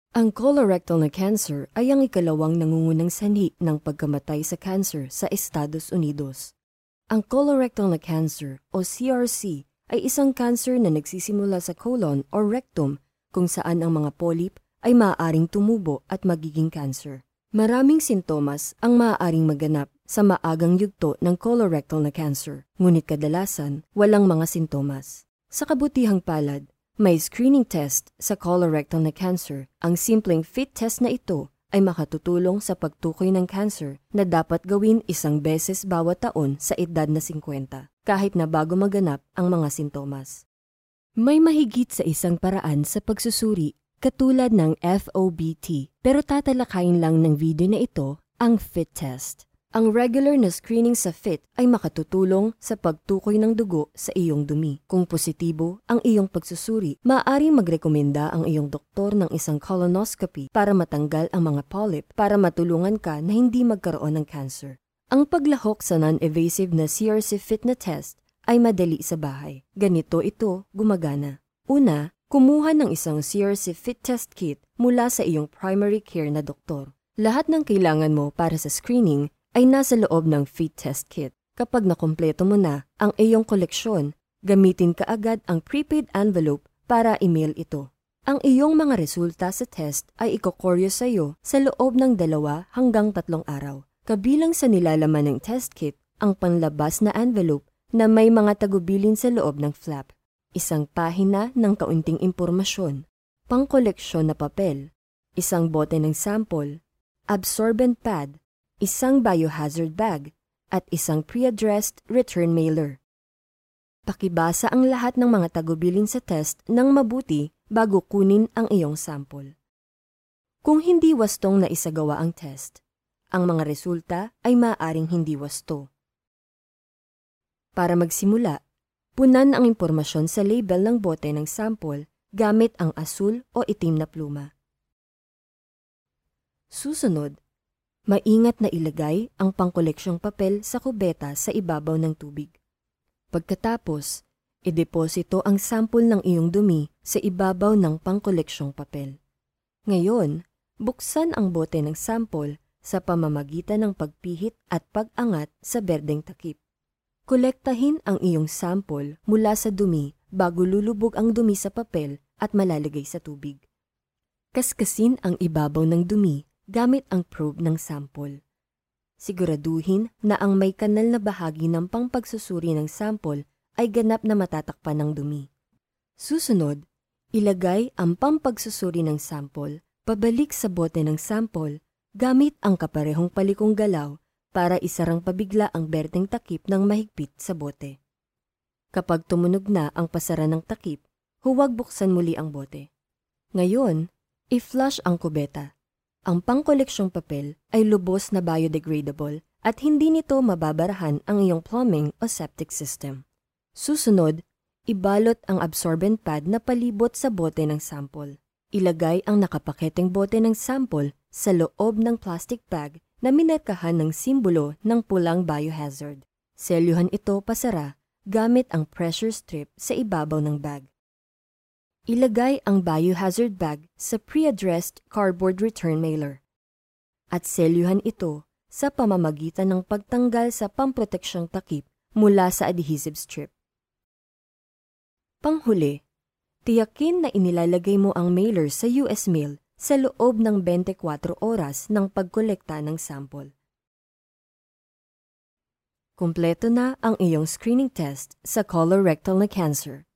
Ang colorectal na cancer ay ang ikalawang nangungunang sanhi ng pagkamatay sa cancer sa Estados Unidos. Ang colorectal na cancer o CRC ay isang cancer na nagsisimula sa colon o rectum kung saan ang mga polyp ay maaaring tumubo at magiging cancer. Maraming sintomas ang maaaring maganap sa maagang yugto ng colorectal na cancer, ngunit kadalasan walang mga sintomas. Sa kabutihang palad, may screening test sa colorectal na cancer. Ang simpleng FIT test na ito ay makatutulong sa pagtukoy ng cancer na dapat gawin isang beses bawat taon sa edad na 50, kahit na bago maganap ang mga sintomas. May mahigit sa isang paraan sa pagsusuri katulad ng FOBT, pero tatalakayin lang ng video na ito ang FIT test. Ang regular na screening sa FIT ay makatutulong sa pagtukoy ng dugo sa iyong dumi. Kung positibo ang iyong pagsusuri, maaaring magrekomenda ang iyong doktor ng isang colonoscopy para matanggal ang mga polyp para matulungan ka na hindi magkaroon ng cancer. Ang paglahok sa non-invasive na CRC FIT na test ay madali sa bahay. Ganito ito gumagana. Una, kumuha ng isang CRC FIT test kit mula sa iyong primary care na doktor. Lahat ng kailangan mo para sa screening ay nasa loob ng FIT test kit. Kapag nakumpleto mo na ang iyong koleksyon, gamitin ka agad ang prepaid envelope para email ito. Ang iyong mga resulta sa test ay ikokoryo sa iyo sa loob ng 2 hanggang 3 araw. Kabilang sa nilalaman ng test kit, ang panlabas na envelope na may mga tagubilin sa loob ng flap, isang pahina ng kaunting impormasyon, pangkoleksyon na papel, isang bote ng sample, absorbent pad, isang biohazard bag, at isang pre-addressed return mailer. Pakibasa ang lahat ng mga tagubilin sa test ng mabuti bago kunin ang iyong sample. Kung hindi wastong na isagawa ang test, ang mga resulta ay maaaring hindi wasto. Para magsimula, punan ang impormasyon sa label ng bote ng sample gamit ang asul o itim na pluma. Susunod, maingat na ilagay ang pangkoleksyong papel sa kubeta sa ibabaw ng tubig. Pagkatapos, ideposito ang sample ng iyong dumi sa ibabaw ng pangkoleksyong papel. Ngayon, buksan ang bote ng sample sa pamamagitan ng pagpihit at pag-angat sa berdeng takip. Kolektahin ang iyong sample mula sa dumi bago lulubog ang dumi sa papel at malalagay sa tubig. Kaskasin ang ibabaw ng dumi gamit ang probe ng sample. Siguraduhin na ang may kanal na bahagi ng pangpagsusuri ng sample ay ganap na matatakpan ng dumi. Susunod, ilagay ang pampagsusuri ng sample pabalik sa bote ng sample gamit ang kaparehong palikong galaw para isarang pabigla ang berdeng takip ng mahigpit sa bote. Kapag tumunog na ang pasara ng takip, huwag buksan muli ang bote. Ngayon, i-flush ang kubeta. Ang pangkoleksyong papel ay lubos na biodegradable at hindi nito mababarahan ang iyong plumbing o septic system. Susunod, ibalot ang absorbent pad na palibot sa bote ng sample. Ilagay ang nakapaketeng bote ng sample sa loob ng plastic bag na minarkahan ng simbolo ng pulang biohazard. Selyuhan ito pasara gamit ang pressure strip sa ibabaw ng bag. Ilagay ang biohazard bag sa pre-addressed cardboard return mailer at selyuhan ito sa pamamagitan ng pagtanggal sa pamproteksyong takip mula sa adhesive strip. Panghuli, tiyakin na inilalagay mo ang mailer sa US Mail sa loob ng 24 oras ng pagkolekta ng sample. Kumpleto na ang iyong screening test sa colorectal na cancer.